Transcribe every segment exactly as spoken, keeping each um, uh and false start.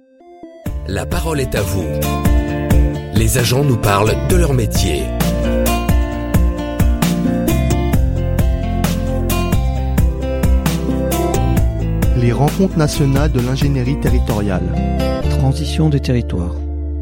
La parole est à vous. Les agents nous parlent de leur métier. Les rencontres nationales de l'ingénierie territoriale. Transition des territoires.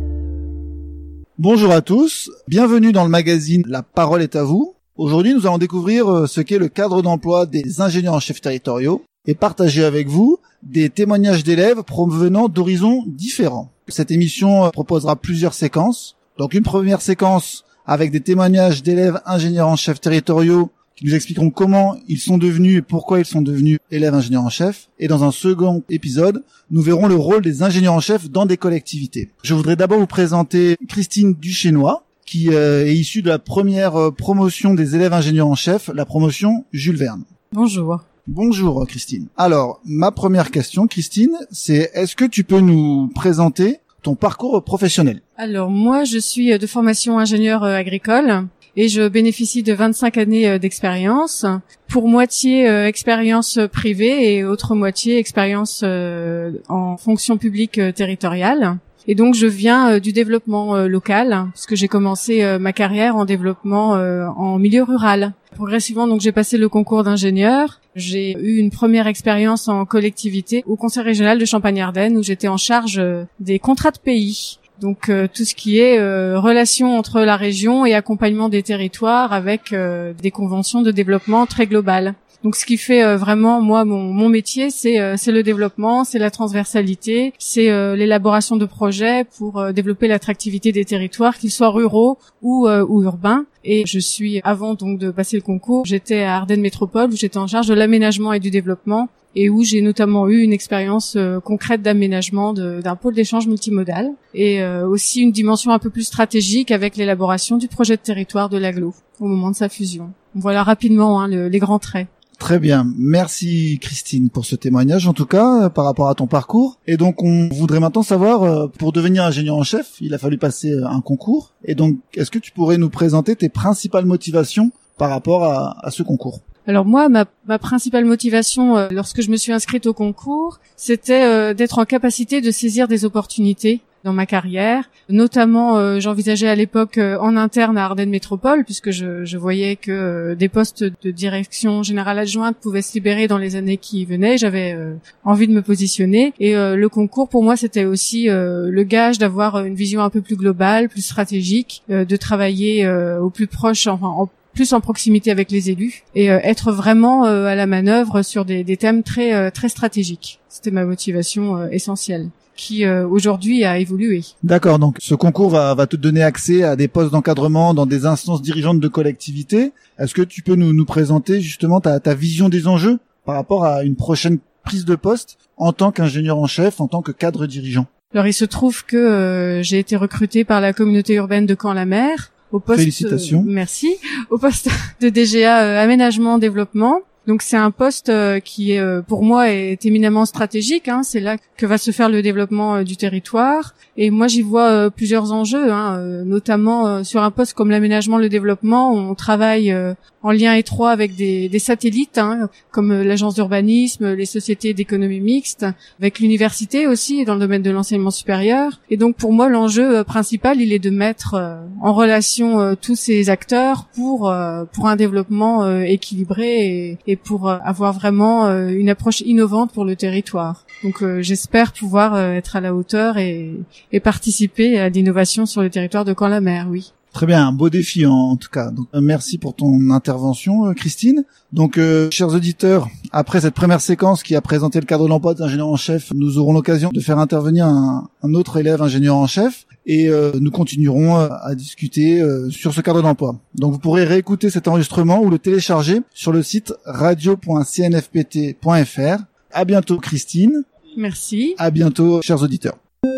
Bonjour à tous, bienvenue dans le magazine La parole est à vous. Aujourd'hui, nous allons découvrir ce qu'est le cadre d'emploi des ingénieurs en chef territoriaux et partager avec vous des témoignages d'élèves provenant d'horizons différents. Cette émission proposera plusieurs séquences. Donc une première séquence avec des témoignages d'élèves ingénieurs en chef territoriaux qui nous expliqueront comment ils sont devenus et pourquoi ils sont devenus élèves ingénieurs en chef. Et dans un second épisode, nous verrons le rôle des ingénieurs en chef dans des collectivités. Je voudrais d'abord vous présenter Christine Duchesnois, qui euh, est issue de la première euh, promotion des élèves ingénieurs en chef, la promotion Jules Verne. Bonjour. Bonjour Christine. Alors, ma première question, Christine, c'est est-ce que tu peux nous présenter ton parcours professionnel? Alors moi, je suis de formation ingénieur agricole et je bénéficie de vingt-cinq années d'expérience, pour moitié euh, expérience privée et autre moitié expérience euh, en fonction publique euh, territoriale. Et donc je viens euh, du développement euh, local, puisque j'ai commencé euh, ma carrière en développement euh, en milieu rural. Progressivement, donc j'ai passé le concours d'ingénieur. J'ai eu une première expérience en collectivité au Conseil régional de Champagne-Ardenne, où j'étais en charge euh, des contrats de pays. Donc euh, tout ce qui est euh, relation entre la région et accompagnement des territoires avec euh, des conventions de développement très globales. Donc ce qui fait euh, vraiment moi mon, mon métier, c'est euh, c'est le développement, c'est la transversalité, c'est euh, l'élaboration de projets pour euh, développer l'attractivité des territoires, qu'ils soient ruraux ou euh, ou urbains. Et je suis, avant donc de passer le concours, j'étais à Ardennes Métropole où j'étais en charge de l'aménagement et du développement et où j'ai notamment eu une expérience euh, concrète d'aménagement de, d'un pôle d'échange multimodal et euh, aussi une dimension un peu plus stratégique avec l'élaboration du projet de territoire de l'agglo au moment de sa fusion. Voilà rapidement hein, le, les grands traits. Très bien, merci Christine pour ce témoignage en tout cas euh, par rapport à ton parcours. Et donc on voudrait maintenant savoir, euh, pour devenir ingénieur en chef, il a fallu passer euh, un concours. Et donc est-ce que tu pourrais nous présenter tes principales motivations par rapport à, à ce concours? Alors moi, ma, ma principale motivation euh, lorsque je me suis inscrite au concours, c'était euh, d'être en capacité de saisir des opportunités dans ma carrière. Notamment, euh, j'envisageais à l'époque euh, en interne à Ardennes Métropole, puisque je, je voyais que euh, des postes de direction générale adjointe pouvaient se libérer dans les années qui venaient. J'avais euh, envie de me positionner. Et euh, le concours, pour moi, c'était aussi euh, le gage d'avoir une vision un peu plus globale, plus stratégique, euh, de travailler euh, au plus proche, enfin, en plus en proximité avec les élus et euh, être vraiment euh, à la manœuvre sur des, des thèmes très euh, très stratégiques. C'était ma motivation euh, essentielle, qui euh, aujourd'hui a évolué. D'accord, donc ce concours va, va te donner accès à des postes d'encadrement dans des instances dirigeantes de collectivités. Est-ce que tu peux nous, nous présenter justement ta, ta vision des enjeux par rapport à une prochaine prise de poste en tant qu'ingénieur en chef, en tant que cadre dirigeant? Alors il se trouve que euh, j'ai été recrutée par la communauté urbaine de Caen-la-Mer au poste, Félicitations. Euh, merci, au poste de D G A euh, aménagement développement. Donc c'est un poste euh, qui est euh, pour moi est éminemment stratégique. Hein. C'est là que va se faire le développement euh, du territoire. Et moi j'y vois euh, plusieurs enjeux, hein, euh, notamment euh, sur un poste comme l'aménagement, le développement. On travaille euh, en lien étroit avec des, des satellites, hein, comme euh, l'agence d'urbanisme, les sociétés d'économie mixte, avec l'université aussi dans le domaine de l'enseignement supérieur. Et donc pour moi l'enjeu euh, principal, il est de mettre euh, en relation euh, tous ces acteurs pour euh, pour un développement euh, équilibré et, et pour avoir vraiment euh, une approche innovante pour le territoire. Donc euh, j'espère pouvoir euh, être à la hauteur et, et participer à l'innovation sur le territoire de Caen-la-Mer, oui. Très bien, un beau défi en, en tout cas. Donc euh, merci pour ton intervention euh, Christine. Donc euh, chers auditeurs, après cette première séquence qui a présenté le cadre d'emploi d'ingénieur en chef, nous aurons l'occasion de faire intervenir un, un autre élève ingénieur en chef et euh, nous continuerons euh, à discuter euh, sur ce cadre d'emploi. Donc vous pourrez réécouter cet enregistrement ou le télécharger sur le site radio point c n f p t point f r. À bientôt Christine. Merci. À bientôt chers auditeurs.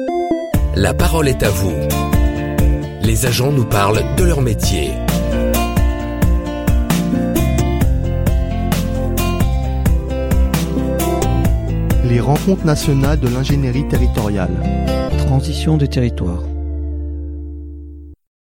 La parole est à vous. Les agents nous parlent de leur métier. Les rencontres nationales de l'ingénierie territoriale. Transition des territoires.